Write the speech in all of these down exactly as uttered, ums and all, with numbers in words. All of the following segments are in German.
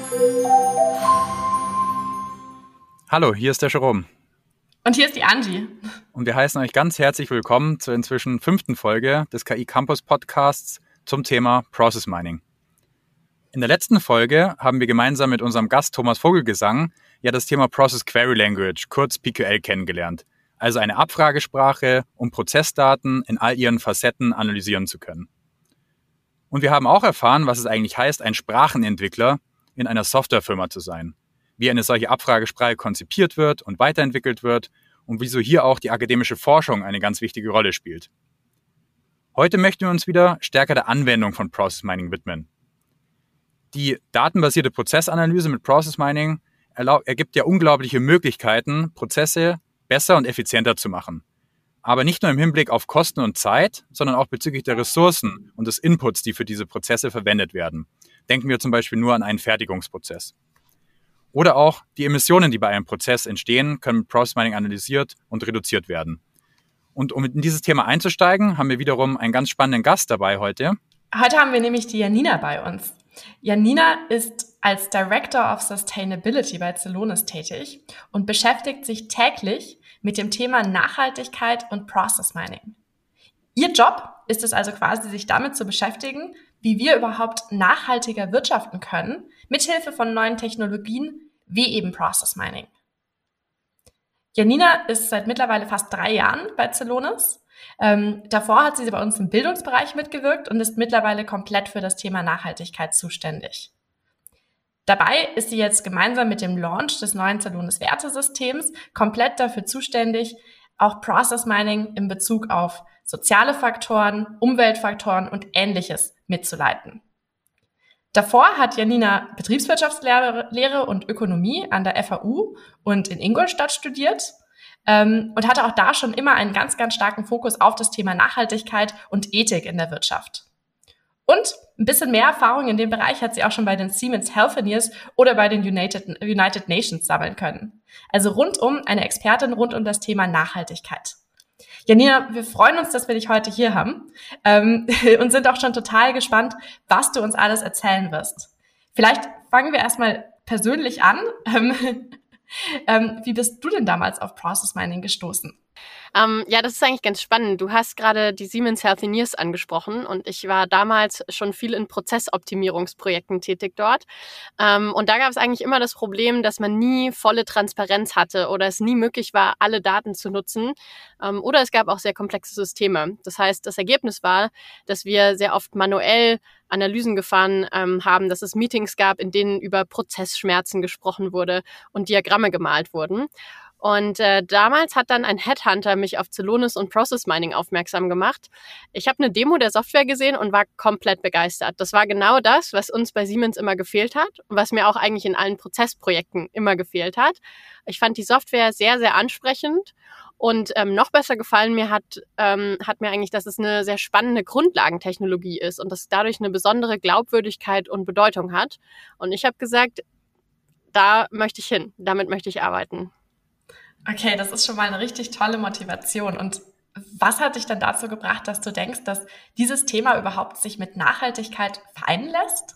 Hallo, hier ist der Jerome. Und hier ist die Angie. Und wir heißen euch ganz herzlich willkommen zur inzwischen fünften Folge des K I Campus Podcasts zum Thema Process Mining. In der letzten Folge haben wir gemeinsam mit unserem Gast Thomas Vogelgesang ja das Thema Process Query Language, kurz P Q L, kennengelernt. Also eine Abfragesprache, um Prozessdaten in all ihren Facetten analysieren zu können. Und wir haben auch erfahren, was es eigentlich heißt, ein Sprachenentwickler in einer Softwarefirma zu sein. Wie eine solche Abfragesprache konzipiert wird und weiterentwickelt wird und wieso hier auch die akademische Forschung eine ganz wichtige Rolle spielt. Heute möchten wir uns wieder stärker der Anwendung von Process Mining widmen. Die datenbasierte Prozessanalyse mit Process Mining erlaub, ergibt ja unglaubliche Möglichkeiten, Prozesse besser und effizienter zu machen. Aber nicht nur im Hinblick auf Kosten und Zeit, sondern auch bezüglich der Ressourcen und des Inputs, die für diese Prozesse verwendet werden. Denken wir zum Beispiel nur an einen Fertigungsprozess. Oder auch die Emissionen, die bei einem Prozess entstehen, können mit Process Mining analysiert und reduziert werden. Und um in dieses Thema einzusteigen, haben wir wiederum einen ganz spannenden Gast dabei heute. Heute haben wir nämlich die Janina bei uns. Janina ist als Director of Sustainability bei Celonis tätig und beschäftigt sich täglich mit dem Thema Nachhaltigkeit und Process Mining. Ihr Job ist es also quasi, sich damit zu beschäftigen, wie wir überhaupt nachhaltiger wirtschaften können, mithilfe von neuen Technologien wie eben Process Mining. Janina ist seit mittlerweile fast drei Jahren bei Celonis. Ähm, davor hat sie bei uns im Bildungsbereich mitgewirkt und ist mittlerweile komplett für das Thema Nachhaltigkeit zuständig. Dabei ist sie jetzt gemeinsam mit dem Launch des neuen Celonis Wertesystems komplett dafür zuständig, auch Process Mining in Bezug auf soziale Faktoren, Umweltfaktoren und Ähnliches mitzuleiten. Davor hat Janina Betriebswirtschaftslehre Lehre und Ökonomie an der F A U und in Ingolstadt studiert ähm, und hatte auch da schon immer einen ganz, ganz starken Fokus auf das Thema Nachhaltigkeit und Ethik in der Wirtschaft. Und ein bisschen mehr Erfahrung in dem Bereich hat sie auch schon bei den Siemens Healthineers oder bei den United, United Nations sammeln können. Also rundum eine Expertin rund um das Thema Nachhaltigkeit. Janina, wir freuen uns, dass wir dich heute hier haben ähm, und sind auch schon total gespannt, was du uns alles erzählen wirst. Vielleicht fangen wir erstmal persönlich an. Ähm, ähm, wie bist du denn damals auf Process Mining gestoßen? Ähm, ja, das ist eigentlich ganz spannend. Du hast gerade die Siemens Healthineers angesprochen und ich war damals schon viel in Prozessoptimierungsprojekten tätig dort. Ähm, und da gab es eigentlich immer das Problem, dass man nie volle Transparenz hatte oder es nie möglich war, alle Daten zu nutzen. Ähm, oder es gab auch sehr komplexe Systeme. Das heißt, das Ergebnis war, dass wir sehr oft manuell Analysen gefahren ähm, haben, dass es Meetings gab, in denen über Prozessschmerzen gesprochen wurde und Diagramme gemalt wurden. Und äh, damals hat dann ein Headhunter mich auf Celonis und Process Mining aufmerksam gemacht. Ich habe eine Demo der Software gesehen und war komplett begeistert. Das war genau das, was uns bei Siemens immer gefehlt hat und was mir auch eigentlich in allen Prozessprojekten immer gefehlt hat. Ich fand die Software sehr, sehr ansprechend und ähm, noch besser gefallen mir hat, ähm, hat mir eigentlich, dass es eine sehr spannende Grundlagentechnologie ist und dass dadurch eine besondere Glaubwürdigkeit und Bedeutung hat. Und ich habe gesagt, da möchte ich hin, damit möchte ich arbeiten. Okay, das ist schon mal eine richtig tolle Motivation. Und was hat dich dann dazu gebracht, dass du denkst, dass dieses Thema überhaupt sich mit Nachhaltigkeit vereinen lässt?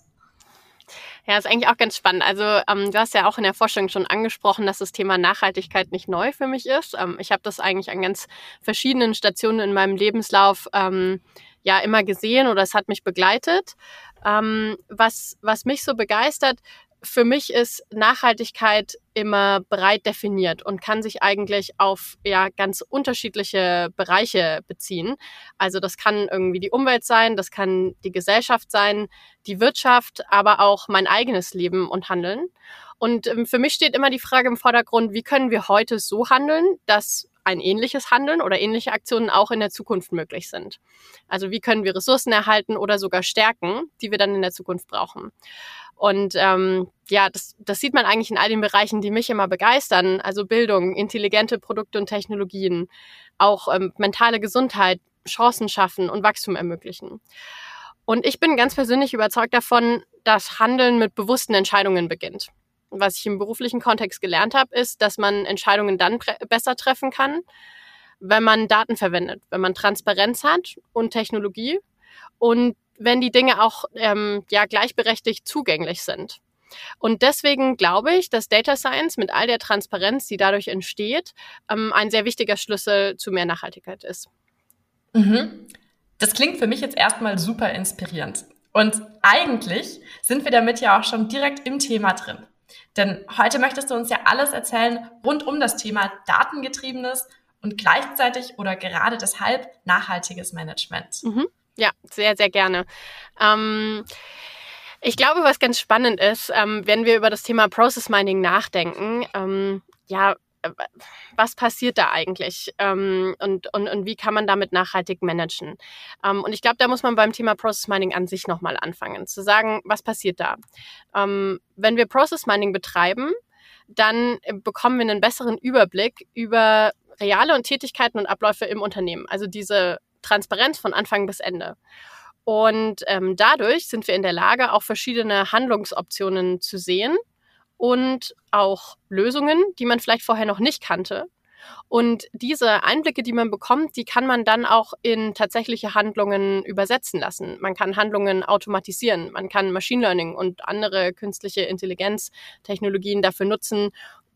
Ja, ist eigentlich auch ganz spannend. Also ähm, du hast ja auch in der Forschung schon angesprochen, dass das Thema Nachhaltigkeit nicht neu für mich ist. Ähm, ich habe das eigentlich an ganz verschiedenen Stationen in meinem Lebenslauf ähm, ja immer gesehen oder es hat mich begleitet. Ähm, was, was mich so begeistert, für mich ist Nachhaltigkeit immer breit definiert und kann sich eigentlich auf ja ganz unterschiedliche Bereiche beziehen. Also das kann irgendwie die Umwelt sein, das kann die Gesellschaft sein, die Wirtschaft, aber auch mein eigenes Leben und Handeln. Und ähm, für mich steht immer die Frage im Vordergrund, wie können wir heute so handeln, dass ein ähnliches Handeln oder ähnliche Aktionen auch in der Zukunft möglich sind. Also wie können wir Ressourcen erhalten oder sogar stärken, die wir dann in der Zukunft brauchen. Und ähm, ja, das, das sieht man eigentlich in all den Bereichen, die mich immer begeistern. Also Bildung, intelligente Produkte und Technologien, auch ähm, mentale Gesundheit, Chancen schaffen und Wachstum ermöglichen. Und ich bin ganz persönlich überzeugt davon, dass Handeln mit bewussten Entscheidungen beginnt. Was ich im beruflichen Kontext gelernt habe, ist, dass man Entscheidungen dann pre- besser treffen kann, wenn man Daten verwendet, wenn man Transparenz hat und Technologie und wenn die Dinge auch ähm, ja gleichberechtigt zugänglich sind. Und deswegen glaube ich, dass Data Science mit all der Transparenz, die dadurch entsteht, ähm, ein sehr wichtiger Schlüssel zu mehr Nachhaltigkeit ist. Mhm. Das klingt für mich jetzt erstmal super inspirierend. Und eigentlich sind wir damit ja auch schon direkt im Thema drin. Denn heute möchtest du uns ja alles erzählen rund um das Thema datengetriebenes und gleichzeitig oder gerade deshalb nachhaltiges Management. Mhm. Ja, sehr, sehr gerne. Ähm, ich glaube, was ganz spannend ist, ähm, wenn wir über das Thema Process Mining nachdenken, ähm, ja, was passiert da eigentlich ähm, und, und, und wie kann man damit nachhaltig managen? Ähm, und ich glaube, da muss man beim Thema Process Mining an sich nochmal anfangen, zu sagen, was passiert da? Ähm, wenn wir Process Mining betreiben, dann bekommen wir einen besseren Überblick über reale und Tätigkeiten und Abläufe im Unternehmen, also diese Transparenz von Anfang bis Ende. Und ähm, dadurch sind wir in der Lage, auch verschiedene Handlungsoptionen zu sehen und auch Lösungen, die man vielleicht vorher noch nicht kannte. Und diese Einblicke, die man bekommt, die kann man dann auch in tatsächliche Handlungen übersetzen lassen. Man kann Handlungen automatisieren, man kann Machine Learning und andere künstliche Intelligenztechnologien dafür nutzen,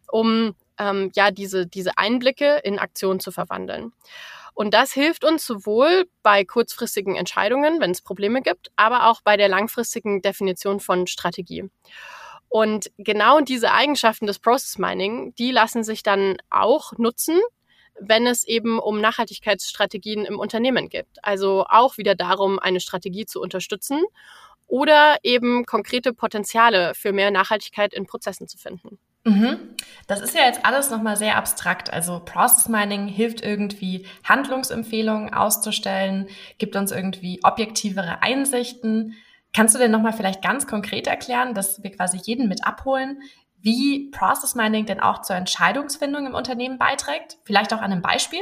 um ähm, ja diese, diese Einblicke in Aktion zu verwandeln. Und das hilft uns sowohl bei kurzfristigen Entscheidungen, wenn es Probleme gibt, aber auch bei der langfristigen Definition von Strategie. Und genau diese Eigenschaften des Process Mining, die lassen sich dann auch nutzen, wenn es eben um Nachhaltigkeitsstrategien im Unternehmen geht. Also auch wieder darum, eine Strategie zu unterstützen oder eben konkrete Potenziale für mehr Nachhaltigkeit in Prozessen zu finden. Mhm. Das ist ja jetzt alles nochmal sehr abstrakt. Also Process Mining hilft irgendwie, Handlungsempfehlungen auszustellen, gibt uns irgendwie objektivere Einsichten. Kannst du denn nochmal vielleicht ganz konkret erklären, dass wir quasi jeden mit abholen, wie Process Mining denn auch zur Entscheidungsfindung im Unternehmen beiträgt? Vielleicht auch an einem Beispiel?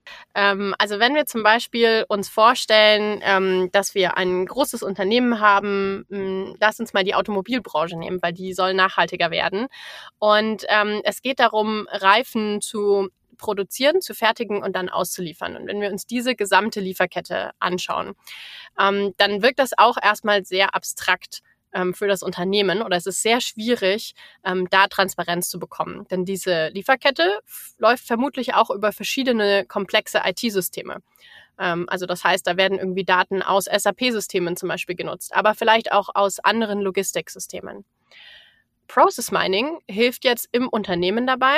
Ähm, also wenn wir zum Beispiel uns vorstellen, ähm, dass wir ein großes Unternehmen haben, mh, lass uns mal die Automobilbranche nehmen, weil die soll nachhaltiger werden. Und ähm, es geht darum, Reifen zu produzieren, zu fertigen und dann auszuliefern. Und wenn wir uns diese gesamte Lieferkette anschauen, ähm, dann wirkt das auch erstmal sehr abstrakt ähm, für das Unternehmen oder es ist sehr schwierig, ähm, da Transparenz zu bekommen. Denn diese Lieferkette f- läuft vermutlich auch über verschiedene komplexe I T-Systeme. Ähm, also das heißt, da werden irgendwie Daten aus S A P-Systemen zum Beispiel genutzt, aber vielleicht auch aus anderen Logistiksystemen. Process Mining hilft jetzt im Unternehmen dabei,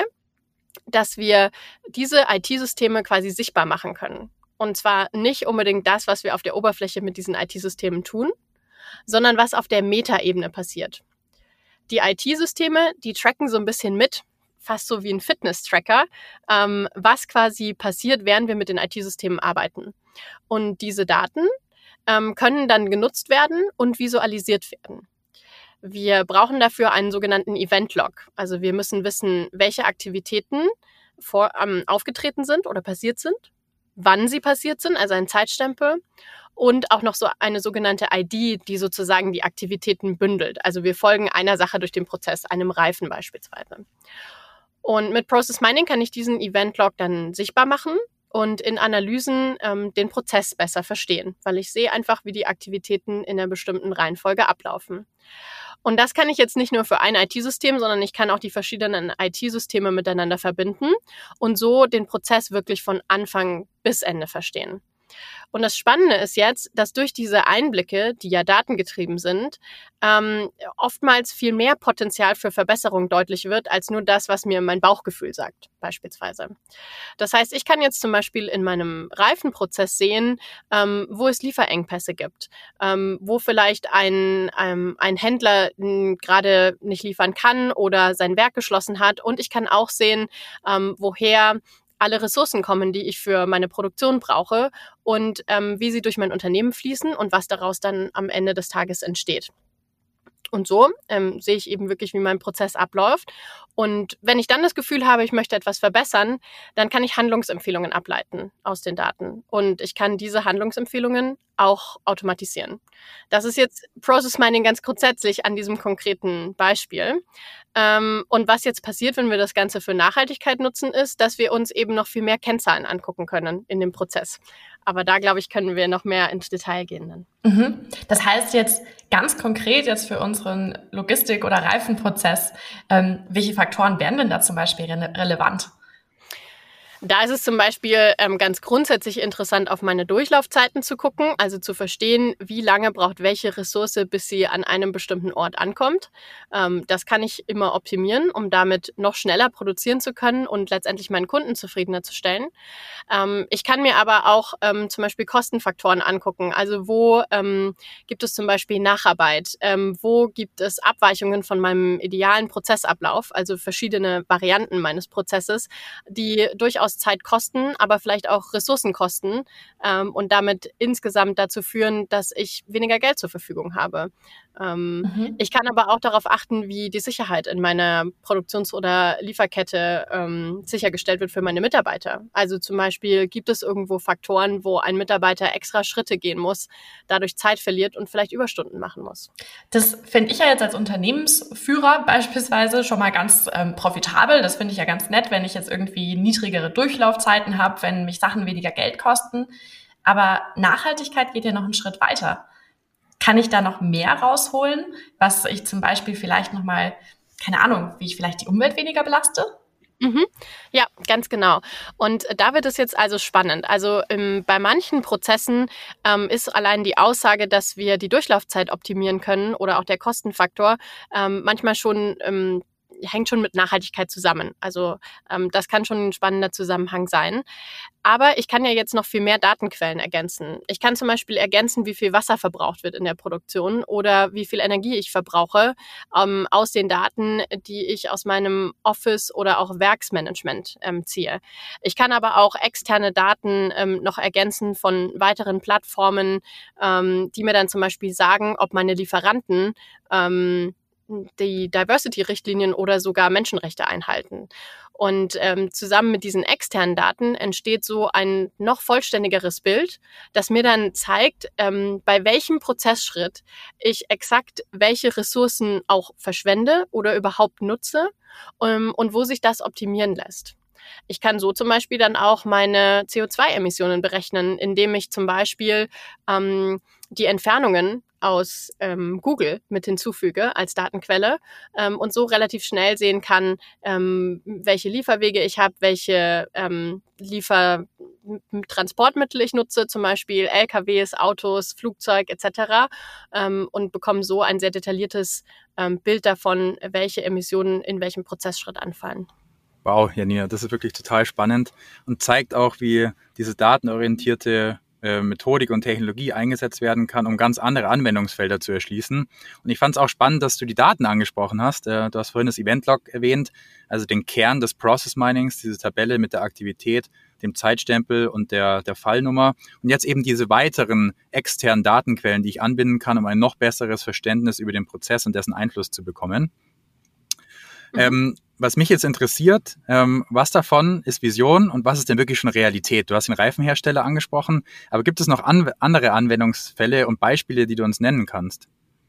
dass wir diese I T-Systeme quasi sichtbar machen können. Und zwar nicht unbedingt das, was wir auf der Oberfläche mit diesen I T-Systemen tun, sondern was auf der Metaebene passiert. Die I T-Systeme, die tracken so ein bisschen mit, fast so wie ein Fitness-Tracker, ähm, was quasi passiert, während wir mit den I T-Systemen arbeiten. Und diese Daten ähm, können dann genutzt werden und visualisiert werden. Wir brauchen dafür einen sogenannten Event-Log. Also wir müssen wissen, welche Aktivitäten vor, ähm, aufgetreten sind oder passiert sind, wann sie passiert sind, also ein Zeitstempel und auch noch so eine sogenannte I D, die sozusagen die Aktivitäten bündelt. Also wir folgen einer Sache durch den Prozess, einem Reifen beispielsweise. Und mit Process Mining kann ich diesen Event-Log dann sichtbar machen und in Analysen ähm, den Prozess besser verstehen, weil ich sehe einfach, wie die Aktivitäten in einer bestimmten Reihenfolge ablaufen. Und das kann ich jetzt nicht nur für ein I T-System, sondern ich kann auch die verschiedenen I T-Systeme miteinander verbinden und so den Prozess wirklich von Anfang bis Ende verstehen. Und das Spannende ist jetzt, dass durch diese Einblicke, die ja datengetrieben sind, ähm, oftmals viel mehr Potenzial für Verbesserung deutlich wird, als nur das, was mir mein Bauchgefühl sagt, beispielsweise. Das heißt, ich kann jetzt zum Beispiel in meinem Reifenprozess sehen, ähm, wo es Lieferengpässe gibt, ähm, wo vielleicht ein, ähm, ein Händler m, gerade nicht liefern kann oder sein Werk geschlossen hat. Und ich kann auch sehen, ähm, woher alle Ressourcen kommen, die ich für meine Produktion brauche und ähm, wie sie durch mein Unternehmen fließen und was daraus dann am Ende des Tages entsteht. Und so ähm, sehe ich eben wirklich, wie mein Prozess abläuft. Und wenn ich dann das Gefühl habe, ich möchte etwas verbessern, dann kann ich Handlungsempfehlungen ableiten aus den Daten. Und ich kann diese Handlungsempfehlungen auch automatisieren. Das ist jetzt Process Mining ganz grundsätzlich an diesem konkreten Beispiel. Ähm, und was jetzt passiert, wenn wir das Ganze für Nachhaltigkeit nutzen, ist, dass wir uns eben noch viel mehr Kennzahlen angucken können in dem Prozess. Aber da, glaube ich, können wir noch mehr ins Detail gehen dann. Mhm. Das heißt jetzt ganz konkret jetzt für unseren Logistik- oder Reifenprozess, ähm, welche Faktoren wären denn da zum Beispiel re- relevant? Da ist es zum Beispiel ähm, ganz grundsätzlich interessant, auf meine Durchlaufzeiten zu gucken, also zu verstehen, wie lange braucht welche Ressource, bis sie an einem bestimmten Ort ankommt. Ähm, das kann ich immer optimieren, um damit noch schneller produzieren zu können und letztendlich meinen Kunden zufriedener zu stellen. Ähm, ich kann mir aber auch ähm, zum Beispiel Kostenfaktoren angucken. Also wo ähm, gibt es zum Beispiel Nacharbeit? Ähm, wo gibt es Abweichungen von meinem idealen Prozessablauf? Also verschiedene Varianten meines Prozesses, die durchaus Zeit kosten, aber vielleicht auch Ressourcen kosten ähm, und damit insgesamt dazu führen, dass ich weniger Geld zur Verfügung habe. Ähm, mhm. Ich kann aber auch darauf achten, wie die Sicherheit in meiner Produktions- oder Lieferkette ähm, sichergestellt wird für meine Mitarbeiter. Also zum Beispiel gibt es irgendwo Faktoren, wo ein Mitarbeiter extra Schritte gehen muss, dadurch Zeit verliert und vielleicht Überstunden machen muss. Das finde ich ja jetzt als Unternehmensführer beispielsweise schon mal ganz ähm, profitabel. Das finde ich ja ganz nett, wenn ich jetzt irgendwie niedrigere Durchlaufzeiten habe, wenn mich Sachen weniger Geld kosten. Aber Nachhaltigkeit geht ja noch einen Schritt weiter. Kann ich da noch mehr rausholen, was ich zum Beispiel vielleicht nochmal, keine Ahnung, wie ich vielleicht die Umwelt weniger belaste? Mhm. Ja, ganz genau. Und da wird es jetzt also spannend. Also ähm, bei manchen Prozessen ähm, ist allein die Aussage, dass wir die Durchlaufzeit optimieren können oder auch der Kostenfaktor ähm, manchmal schon ähm, hängt schon mit Nachhaltigkeit zusammen. Also ähm, das kann schon ein spannender Zusammenhang sein. Aber ich kann ja jetzt noch viel mehr Datenquellen ergänzen. Ich kann zum Beispiel ergänzen, wie viel Wasser verbraucht wird in der Produktion oder wie viel Energie ich verbrauche ähm, aus den Daten, die ich aus meinem Office oder auch Werksmanagement ähm, ziehe. Ich kann aber auch externe Daten ähm, noch ergänzen von weiteren Plattformen, ähm, die mir dann zum Beispiel sagen, ob meine Lieferanten ähm, die Diversity-Richtlinien oder sogar Menschenrechte einhalten. Und ähm, zusammen mit diesen externen Daten entsteht so ein noch vollständigeres Bild, das mir dann zeigt, ähm, bei welchem Prozessschritt ich exakt welche Ressourcen auch verschwende oder überhaupt nutze ähm, und wo sich das optimieren lässt. Ich kann so zum Beispiel dann auch meine C O zwei Emissionen berechnen, indem ich zum Beispiel ähm, die Entfernungen aus ähm, Google mit hinzufüge als Datenquelle ähm, und so relativ schnell sehen kann, ähm, welche Lieferwege ich habe, welche ähm, Liefertransportmittel ich nutze, zum Beispiel L K Ws, Autos, Flugzeug et cetera ähm, und bekomme so ein sehr detailliertes ähm, Bild davon, welche Emissionen in welchem Prozessschritt anfallen. Wow, Janina, das ist wirklich total spannend und zeigt auch, wie diese datenorientierte äh, Methodik und Technologie eingesetzt werden kann, um ganz andere Anwendungsfelder zu erschließen. Und ich fand es auch spannend, dass du die Daten angesprochen hast. Äh, du hast vorhin das Event-Log erwähnt, also den Kern des Process Minings, diese Tabelle mit der Aktivität, dem Zeitstempel und der, der Fallnummer. Und jetzt eben diese weiteren externen Datenquellen, die ich anbinden kann, um ein noch besseres Verständnis über den Prozess und dessen Einfluss zu bekommen. Mhm. Ähm, Was mich jetzt interessiert, ähm, was davon ist Vision und was ist denn wirklich schon Realität? Du hast den Reifenhersteller angesprochen, aber gibt es noch an- andere Anwendungsfälle und Beispiele, die du uns nennen kannst?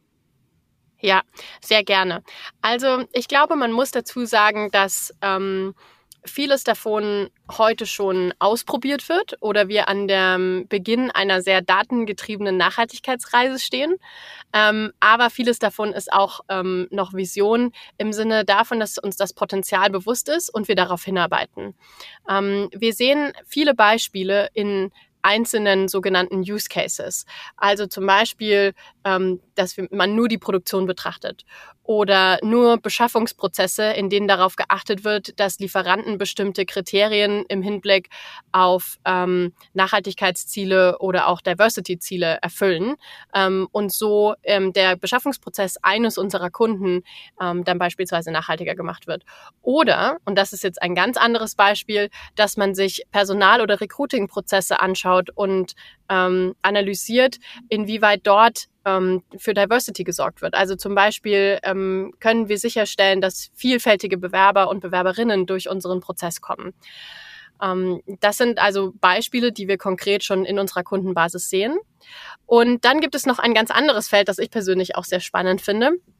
Ja, sehr gerne. Also ich glaube, man muss dazu sagen, dass ähm, vieles davon heute schon ausprobiert wird oder wir an dem Beginn einer sehr datengetriebenen Nachhaltigkeitsreise stehen. Ähm, aber vieles davon ist auch ähm, noch Vision im Sinne davon, dass uns das Potenzial bewusst ist und wir darauf hinarbeiten. Ähm, wir sehen viele Beispiele in einzelnen sogenannten Use Cases. Also zum Beispiel, ähm, dass man nur die Produktion betrachtet oder nur Beschaffungsprozesse, in denen darauf geachtet wird, dass Lieferanten bestimmte Kriterien im Hinblick auf ähm, Nachhaltigkeitsziele oder auch Diversity-Ziele erfüllen ähm, und so ähm, der Beschaffungsprozess eines unserer Kunden ähm, dann beispielsweise nachhaltiger gemacht wird. Oder, und das ist jetzt ein ganz anderes Beispiel, dass man sich Personal- oder Recruiting-Prozesse anschaut und ähm, analysiert, inwieweit dort ähm, für Diversity gesorgt wird. Also zum Beispiel ähm, können wir sicherstellen, dass vielfältige Bewerber und Bewerberinnen durch unseren Prozess kommen. Ähm, das sind also Beispiele, die wir konkret schon in unserer Kundenbasis sehen. Und dann gibt es noch ein ganz anderes Feld, das ich persönlich auch sehr spannend finde.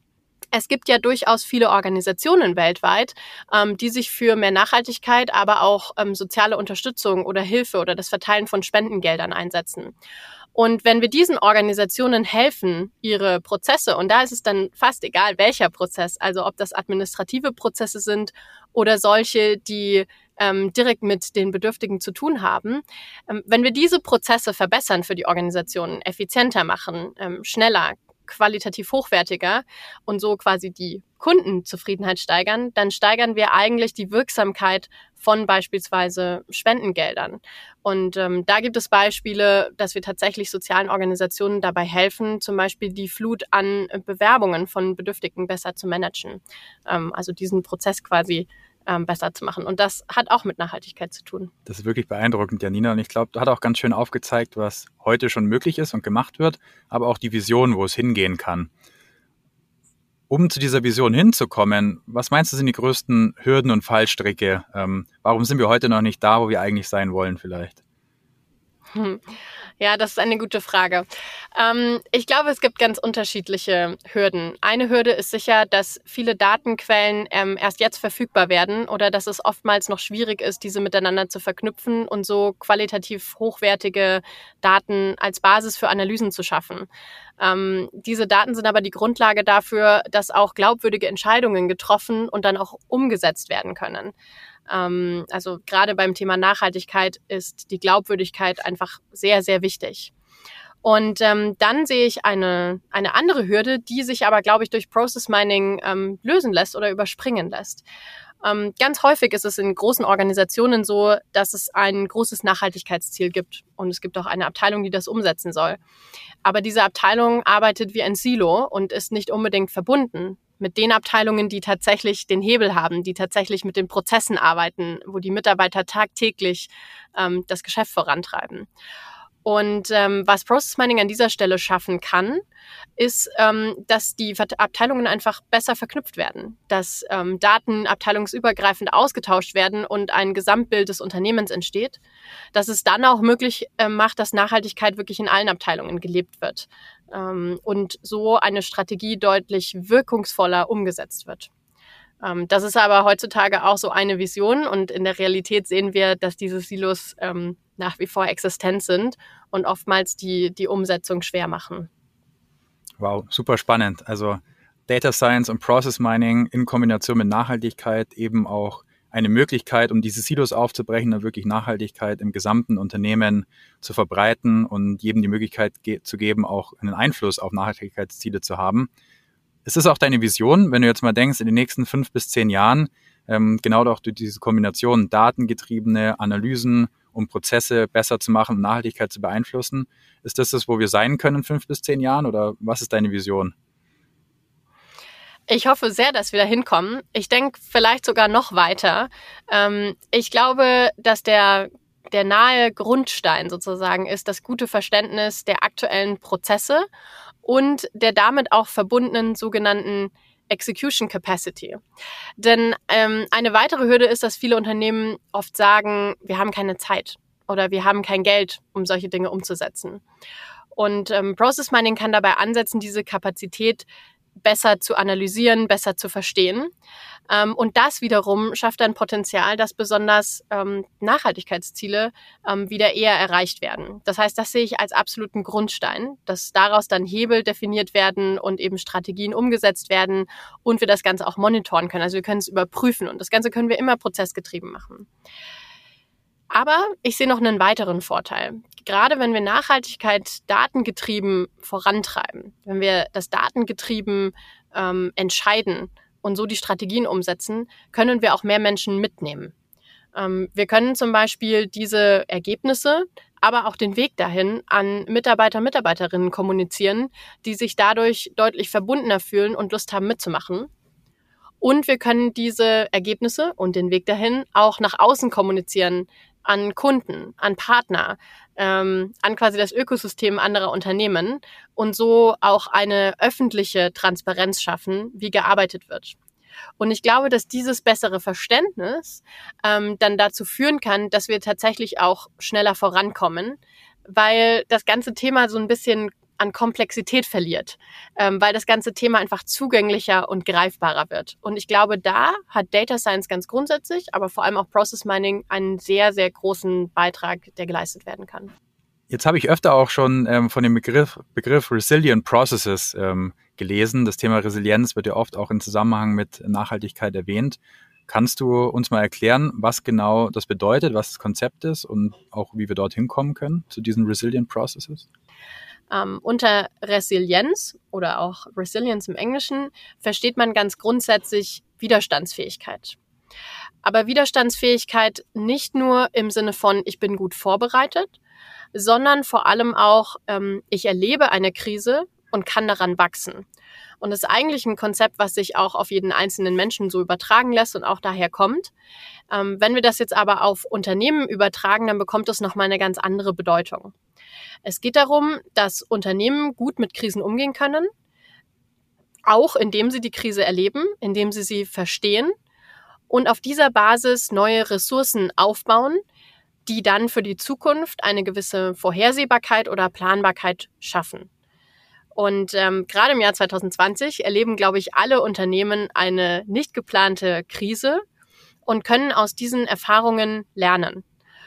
Es gibt ja durchaus viele Organisationen weltweit, ähm, die sich für mehr Nachhaltigkeit, aber auch ähm, soziale Unterstützung oder Hilfe oder das Verteilen von Spendengeldern einsetzen. Und wenn wir diesen Organisationen helfen, ihre Prozesse, und da ist es dann fast egal, welcher Prozess, also ob das administrative Prozesse sind oder solche, die ähm, direkt mit den Bedürftigen zu tun haben, ähm, wenn wir diese Prozesse verbessern für die Organisationen, effizienter machen, ähm, schneller, qualitativ hochwertiger und so quasi die Kundenzufriedenheit steigern, dann steigern wir eigentlich die Wirksamkeit von beispielsweise Spendengeldern. Und ähm, da gibt es Beispiele, dass wir tatsächlich sozialen Organisationen dabei helfen, zum Beispiel die Flut an Bewerbungen von Bedürftigen besser zu managen. Ähm, also diesen Prozess quasi ähm, besser zu machen. Und das hat auch mit Nachhaltigkeit zu tun. Das ist wirklich beeindruckend, Janina. Und ich glaube, du hast auch ganz schön aufgezeigt, was heute schon möglich ist und gemacht wird, aber auch die Vision, wo es hingehen kann. Um zu dieser Vision hinzukommen, was meinst du, sind die größten Hürden und Fallstricke? Ähm, warum sind wir heute noch nicht da, wo wir eigentlich sein wollen vielleicht? Hm. Ja, das ist eine gute Frage. Ähm, ich glaube, es gibt ganz unterschiedliche Hürden. Eine Hürde ist sicher, dass viele Datenquellen ähm, erst jetzt verfügbar werden oder dass es oftmals noch schwierig ist, diese miteinander zu verknüpfen und so qualitativ hochwertige Daten als Basis für Analysen zu schaffen. Ähm, diese Daten sind aber die Grundlage dafür, dass auch glaubwürdige Entscheidungen getroffen und dann auch umgesetzt werden können. Ähm, also gerade beim Thema Nachhaltigkeit ist die Glaubwürdigkeit einfach sehr, sehr wichtig. Und ähm, dann sehe ich eine, eine andere Hürde, die sich aber, glaube ich, durch Process Mining ähm, lösen lässt oder überspringen lässt. Ähm, ganz häufig ist es in großen Organisationen so, dass es ein großes Nachhaltigkeitsziel gibt und es gibt auch eine Abteilung, die das umsetzen soll. Aber diese Abteilung arbeitet wie ein Silo und ist nicht unbedingt verbunden mit den Abteilungen, die tatsächlich den Hebel haben, die tatsächlich mit den Prozessen arbeiten, wo die Mitarbeiter tagtäglich ähm, das Geschäft vorantreiben. Und ähm, was Process Mining an dieser Stelle schaffen kann, ist, ähm, dass die Abteilungen einfach besser verknüpft werden, dass ähm, Daten abteilungsübergreifend ausgetauscht werden und ein Gesamtbild des Unternehmens entsteht, dass es dann auch möglich äh, macht, dass Nachhaltigkeit wirklich in allen Abteilungen gelebt wird ähm, und so eine Strategie deutlich wirkungsvoller umgesetzt wird. Ähm, das ist aber heutzutage auch so eine Vision und in der Realität sehen wir, dass diese Silos ähm, nach wie vor existent sind und oftmals die, die Umsetzung schwer machen. Wow, super spannend. Also Data Science und Process Mining in Kombination mit Nachhaltigkeit eben auch eine Möglichkeit, um diese Silos aufzubrechen und wirklich Nachhaltigkeit im gesamten Unternehmen zu verbreiten und jedem die Möglichkeit ge- zu geben, auch einen Einfluss auf Nachhaltigkeitsziele zu haben. Ist das auch deine Vision, wenn du jetzt mal denkst, in den nächsten fünf bis zehn Jahren, ähm, genau auch durch diese Kombination datengetriebene Analysen, um Prozesse besser zu machen und Nachhaltigkeit zu beeinflussen? Ist das das, wo wir sein können in fünf bis zehn Jahren oder was ist deine Vision? Ich hoffe sehr, dass wir da hinkommen. Ich denke vielleicht sogar noch weiter. Ähm, ich glaube, dass der, der nahe Grundstein sozusagen ist das gute Verständnis der aktuellen Prozesse und der damit auch verbundenen sogenannten Execution Capacity. Denn ähm, eine weitere Hürde ist, dass viele Unternehmen oft sagen, wir haben keine Zeit oder wir haben kein Geld, um solche Dinge umzusetzen. Und ähm, Process Mining kann dabei ansetzen, diese Kapazität besser zu analysieren, besser zu verstehen. Ähm, und das wiederum schafft dann Potenzial, dass besonders ähm, Nachhaltigkeitsziele ähm, wieder eher erreicht werden. Das heißt, das sehe ich als absoluten Grundstein, dass daraus dann Hebel definiert werden und eben Strategien umgesetzt werden und wir das Ganze auch monitoren können. Also wir können es überprüfen und das Ganze können wir immer prozessgetrieben machen. Aber ich sehe noch einen weiteren Vorteil. Gerade wenn wir Nachhaltigkeit datengetrieben vorantreiben, wenn wir das datengetrieben ähm, entscheiden und so die Strategien umsetzen, können wir auch mehr Menschen mitnehmen. Ähm, wir können zum Beispiel diese Ergebnisse, aber auch den Weg dahin an Mitarbeiter, Mitarbeiterinnen kommunizieren, die sich dadurch deutlich verbundener fühlen und Lust haben mitzumachen. Und wir können diese Ergebnisse und den Weg dahin auch nach außen kommunizieren, an Kunden, an Partner, ähm, an quasi das Ökosystem anderer Unternehmen und so auch eine öffentliche Transparenz schaffen, wie gearbeitet wird. Und ich glaube, dass dieses bessere Verständnis ähm, dann dazu führen kann, dass wir tatsächlich auch schneller vorankommen, weil das ganze Thema so ein bisschen an Komplexität verliert, ähm, weil das ganze Thema einfach zugänglicher und greifbarer wird. Und ich glaube, da hat Data Science ganz grundsätzlich, aber vor allem auch Process Mining einen sehr, sehr großen Beitrag, der geleistet werden kann. Jetzt habe ich öfter auch schon ähm, von dem Begriff, Begriff Resilient Processes ähm, gelesen. Das Thema Resilienz wird ja oft auch in Zusammenhang mit Nachhaltigkeit erwähnt. Kannst du uns mal erklären, was genau das bedeutet, was das Konzept ist und auch wie wir dorthin kommen können zu diesen Resilient Processes? Ähm, unter Resilienz oder auch Resilience im Englischen versteht man ganz grundsätzlich Widerstandsfähigkeit. Aber Widerstandsfähigkeit nicht nur im Sinne von, ich bin gut vorbereitet, sondern vor allem auch, ähm, ich erlebe eine Krise und kann daran wachsen. Und das ist eigentlich ein Konzept, was sich auch auf jeden einzelnen Menschen so übertragen lässt und auch daher kommt. Ähm, wenn wir das jetzt aber auf Unternehmen übertragen, dann bekommt das nochmal eine ganz andere Bedeutung. Es geht darum, dass Unternehmen gut mit Krisen umgehen können, auch indem sie die Krise erleben, indem sie sie verstehen und auf dieser Basis neue Ressourcen aufbauen, die dann für die Zukunft eine gewisse Vorhersehbarkeit oder Planbarkeit schaffen. Und ähm, gerade im Jahr zwanzig zwanzig erleben, glaube ich, alle Unternehmen eine nicht geplante Krise und können aus diesen Erfahrungen lernen.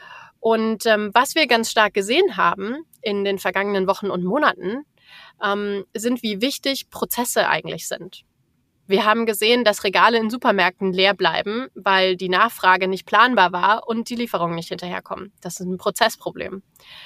Und ähm, was wir ganz stark gesehen haben in den vergangenen Wochen und Monaten, ähm, sind, wie wichtig Prozesse eigentlich sind. Wir haben gesehen, dass Regale in Supermärkten leer bleiben, weil die Nachfrage nicht planbar war und die Lieferungen nicht hinterherkommen. Das ist ein Prozessproblem.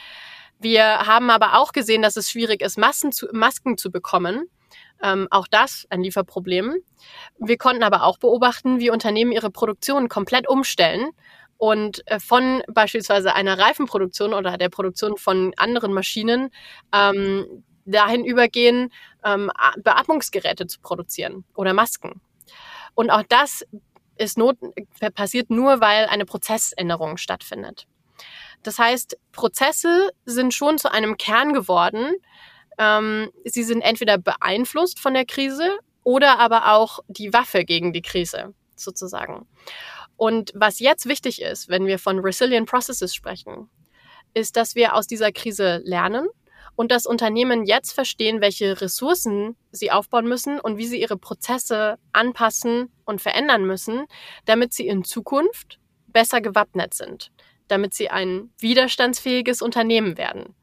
Wir haben aber auch gesehen, dass es schwierig ist, Masken zu, Masken zu bekommen. Ähm, auch das ein Lieferproblem. Wir konnten aber auch beobachten, wie Unternehmen ihre Produktion komplett umstellen und von beispielsweise einer Reifenproduktion oder der Produktion von anderen Maschinen ähm, dahin übergehen, ähm, Beatmungsgeräte zu produzieren oder Masken. Und auch das ist not- passiert nur, weil eine Prozessänderung stattfindet. Das heißt, Prozesse sind schon zu einem Kern geworden. Ähm, sie sind entweder beeinflusst von der Krise oder aber auch die Waffe gegen die Krise, sozusagen. Und was jetzt wichtig ist, wenn wir von Resilient Processes sprechen, ist, dass wir aus dieser Krise lernen und dass Unternehmen jetzt verstehen, welche Ressourcen sie aufbauen müssen und wie sie ihre Prozesse anpassen und verändern müssen, damit sie in Zukunft besser gewappnet sind, damit sie ein widerstandsfähiges Unternehmen werden.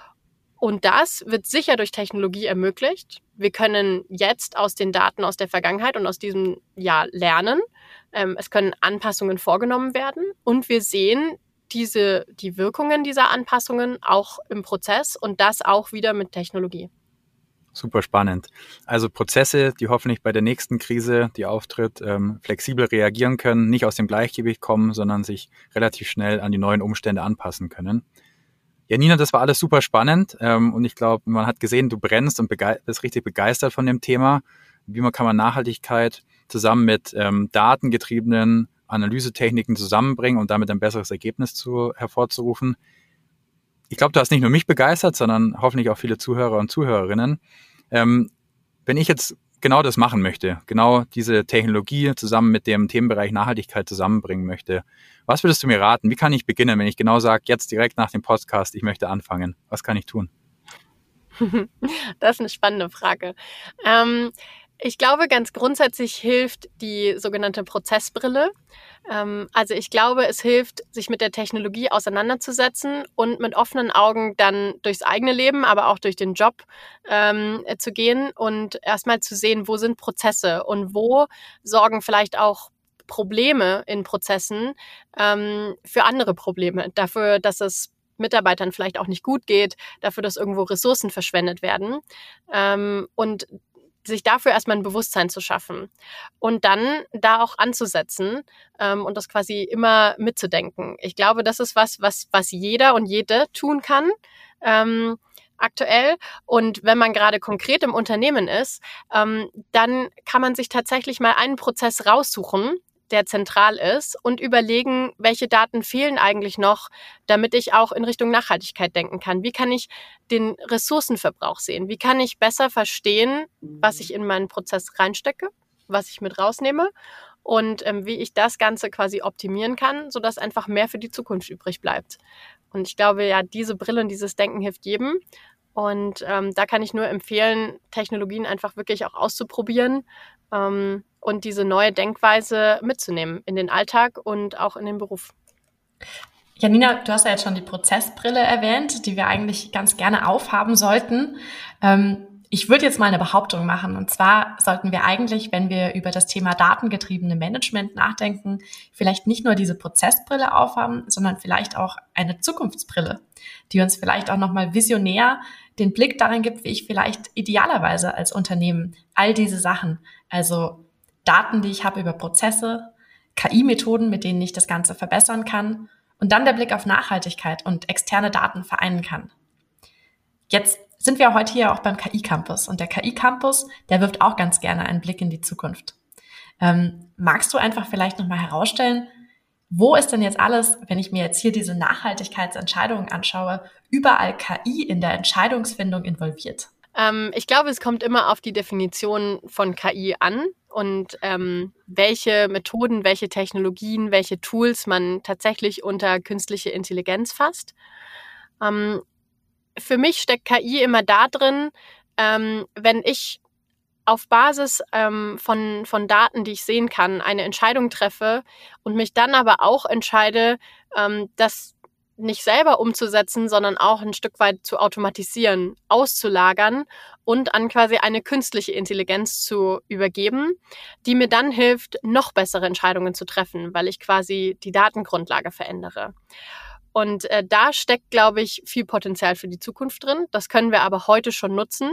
Und das wird sicher durch Technologie ermöglicht. Wir können jetzt aus den Daten aus der Vergangenheit und aus diesem Jahr lernen. Ähm, es können Anpassungen vorgenommen werden und wir sehen diese, die Wirkungen dieser Anpassungen auch im Prozess und das auch wieder mit Technologie. Super spannend. Also Prozesse, die hoffentlich bei der nächsten Krise, die auftritt, ähm, flexibel reagieren können, nicht aus dem Gleichgewicht kommen, sondern sich relativ schnell an die neuen Umstände anpassen können. Ja, Nina, das war alles super spannend ähm, und ich glaube, man hat gesehen, du brennst und bege- bist richtig begeistert von dem Thema. Wie man kann man Nachhaltigkeit zusammen mit ähm, datengetriebenen Analysetechniken zusammenbringen und damit ein besseres Ergebnis zu, hervorzurufen. Ich glaube, du hast nicht nur mich begeistert, sondern hoffentlich auch viele Zuhörer und Zuhörerinnen. Ähm, wenn ich jetzt genau das machen möchte, genau diese Technologie zusammen mit dem Themenbereich Nachhaltigkeit zusammenbringen möchte, was würdest du mir raten? Wie kann ich beginnen, wenn ich genau sage, jetzt direkt nach dem Podcast, ich möchte anfangen? Was kann ich tun? Das ist eine spannende Frage. Ähm, ich glaube, ganz grundsätzlich hilft die sogenannte Prozessbrille. Ähm, also ich glaube, es hilft, sich mit der Technologie auseinanderzusetzen und mit offenen Augen dann durchs eigene Leben, aber auch durch den Job ähm, zu gehen und erstmal zu sehen, wo sind Prozesse und wo sorgen vielleicht auch Probleme in Prozessen ähm, für andere Probleme. Dafür, dass es Mitarbeitern vielleicht auch nicht gut geht, dafür, dass irgendwo Ressourcen verschwendet werden. Ähm, und sich dafür erstmal ein Bewusstsein zu schaffen und dann da auch anzusetzen ähm, und das quasi immer mitzudenken. Ich glaube, das ist was, was, was jeder und jede tun kann ähm, aktuell. Und wenn man gerade konkret im Unternehmen ist, ähm, dann kann man sich tatsächlich mal einen Prozess raussuchen, der zentral ist und überlegen, welche Daten fehlen eigentlich noch, damit ich auch in Richtung Nachhaltigkeit denken kann. Wie kann ich den Ressourcenverbrauch sehen? Wie kann ich besser verstehen, was ich in meinen Prozess reinstecke, was ich mit rausnehme und ähm, wie ich das Ganze quasi optimieren kann, sodass einfach mehr für die Zukunft übrig bleibt. Und ich glaube ja, diese Brille und dieses Denken hilft jedem. Und ähm, da kann ich nur empfehlen, Technologien einfach wirklich auch auszuprobieren ähm, und diese neue Denkweise mitzunehmen in den Alltag und auch in den Beruf. Janina, du hast ja jetzt schon die Prozessbrille erwähnt, die wir eigentlich ganz gerne aufhaben sollten. Ähm, ich würde jetzt mal eine Behauptung machen. Und zwar sollten wir eigentlich, wenn wir über das Thema datengetriebene Management nachdenken, vielleicht nicht nur diese Prozessbrille aufhaben, sondern vielleicht auch eine Zukunftsbrille, die uns vielleicht auch nochmal visionär den Blick darin gibt, wie ich vielleicht idealerweise als Unternehmen all diese Sachen, also Daten, die ich habe über Prozesse, K I-Methoden, mit denen ich das Ganze verbessern kann, und dann der Blick auf Nachhaltigkeit und externe Daten vereinen kann. Jetzt sind wir heute hier auch beim K I-Campus. Und der K I-Campus, der wirft auch ganz gerne einen Blick in die Zukunft. Ähm, magst du einfach vielleicht nochmal herausstellen, wo ist denn jetzt alles, wenn ich mir jetzt hier diese Nachhaltigkeitsentscheidungen anschaue, überall K I in der Entscheidungsfindung involviert? Ähm, ich glaube, es kommt immer auf die Definition von K I an. Und ähm, welche Methoden, welche Technologien, welche Tools man tatsächlich unter künstliche Intelligenz fasst. Ähm, für mich steckt K I immer da drin, ähm, wenn ich auf Basis ähm, von, von Daten, die ich sehen kann, eine Entscheidung treffe und mich dann aber auch entscheide, ähm, das nicht selber umzusetzen, sondern auch ein Stück weit zu automatisieren, auszulagern und an quasi eine künstliche Intelligenz zu übergeben, die mir dann hilft, noch bessere Entscheidungen zu treffen, weil ich quasi die Datengrundlage verändere. Und äh, da steckt, glaube ich, viel Potenzial für die Zukunft drin. Das können wir aber heute schon nutzen.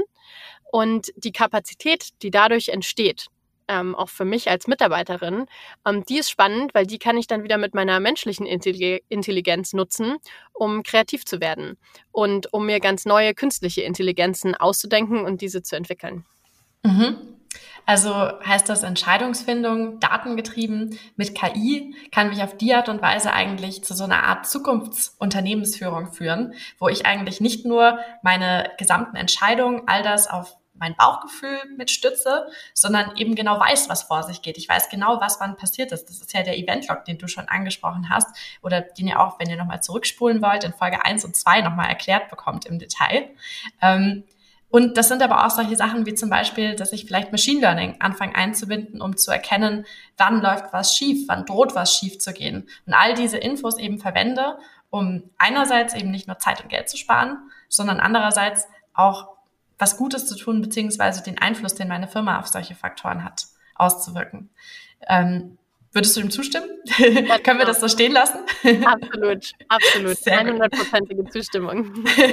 Und die Kapazität, die dadurch entsteht, Ähm, auch für mich als Mitarbeiterin, ähm, die ist spannend, weil die kann ich dann wieder mit meiner menschlichen Intelli- Intelligenz nutzen, um kreativ zu werden und um mir ganz neue künstliche Intelligenzen auszudenken und diese zu entwickeln. Mhm. Also heißt das Entscheidungsfindung, datengetrieben mit K I, kann mich auf die Art und Weise eigentlich zu so einer Art Zukunftsunternehmensführung führen, wo ich eigentlich nicht nur meine gesamten Entscheidungen, all das auf mein Bauchgefühl mitstütze, sondern eben genau weiß, was vor sich geht. Ich weiß genau, was wann passiert ist. Das ist ja der Event-Log, den du schon angesprochen hast oder den ihr auch, wenn ihr nochmal zurückspulen wollt, in Folge eins und zwei nochmal erklärt bekommt im Detail. Ähm, und das sind aber auch solche Sachen wie zum Beispiel, dass ich vielleicht Machine Learning anfange einzubinden, um zu erkennen, wann läuft was schief, wann droht was schief zu gehen. Und all diese Infos eben verwende, um einerseits eben nicht nur Zeit und Geld zu sparen, sondern andererseits auch was Gutes zu tun, beziehungsweise den Einfluss, den meine Firma auf solche Faktoren hat, auszuwirken. Ähm, würdest du dem zustimmen? Ja, können wir das so stehen lassen? Absolut, absolut. hundertprozentige Zustimmung.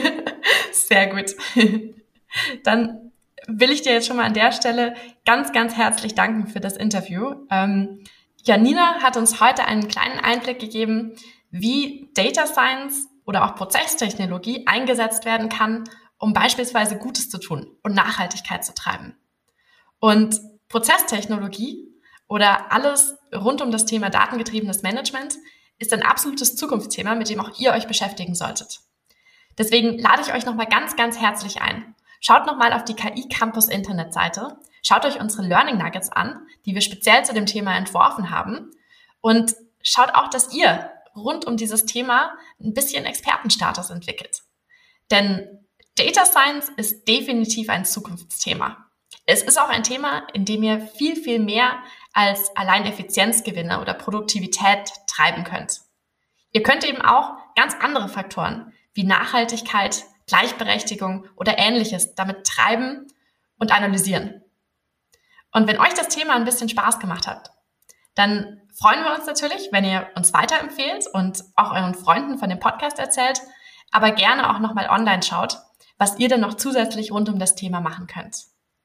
Sehr gut. Dann will ich dir jetzt schon mal an der Stelle ganz, ganz herzlich danken für das Interview. Ähm, Janina hat uns heute einen kleinen Einblick gegeben, wie Data Science oder auch Prozesstechnologie eingesetzt werden kann, um beispielsweise Gutes zu tun und Nachhaltigkeit zu treiben. Und Prozesstechnologie oder alles rund um das Thema datengetriebenes Management ist ein absolutes Zukunftsthema, mit dem auch ihr euch beschäftigen solltet. Deswegen lade ich euch nochmal ganz, ganz herzlich ein. Schaut nochmal auf die K I-Campus-Internetseite, schaut euch unsere Learning Nuggets an, die wir speziell zu dem Thema entworfen haben, und schaut auch, dass ihr rund um dieses Thema ein bisschen Expertenstatus entwickelt. Denn Data Science ist definitiv ein Zukunftsthema. Es ist auch ein Thema, in dem ihr viel, viel mehr als allein Effizienzgewinne oder Produktivität treiben könnt. Ihr könnt eben auch ganz andere Faktoren wie Nachhaltigkeit, Gleichberechtigung oder Ähnliches damit treiben und analysieren. Und wenn euch das Thema ein bisschen Spaß gemacht hat, dann freuen wir uns natürlich, wenn ihr uns weiterempfehlt und auch euren Freunden von dem Podcast erzählt, aber gerne auch nochmal online schaut, was ihr denn noch zusätzlich rund um das Thema machen könnt.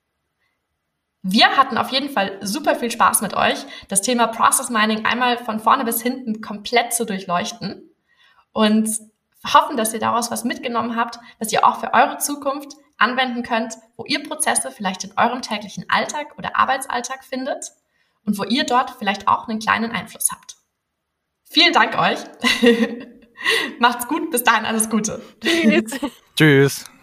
Wir hatten auf jeden Fall super viel Spaß mit euch, das Thema Process Mining einmal von vorne bis hinten komplett zu durchleuchten und hoffen, dass ihr daraus was mitgenommen habt, das ihr auch für eure Zukunft anwenden könnt, wo ihr Prozesse vielleicht in eurem täglichen Alltag oder Arbeitsalltag findet und wo ihr dort vielleicht auch einen kleinen Einfluss habt. Vielen Dank euch. Macht's gut, bis dahin alles Gute. Tschüss. Tschüss.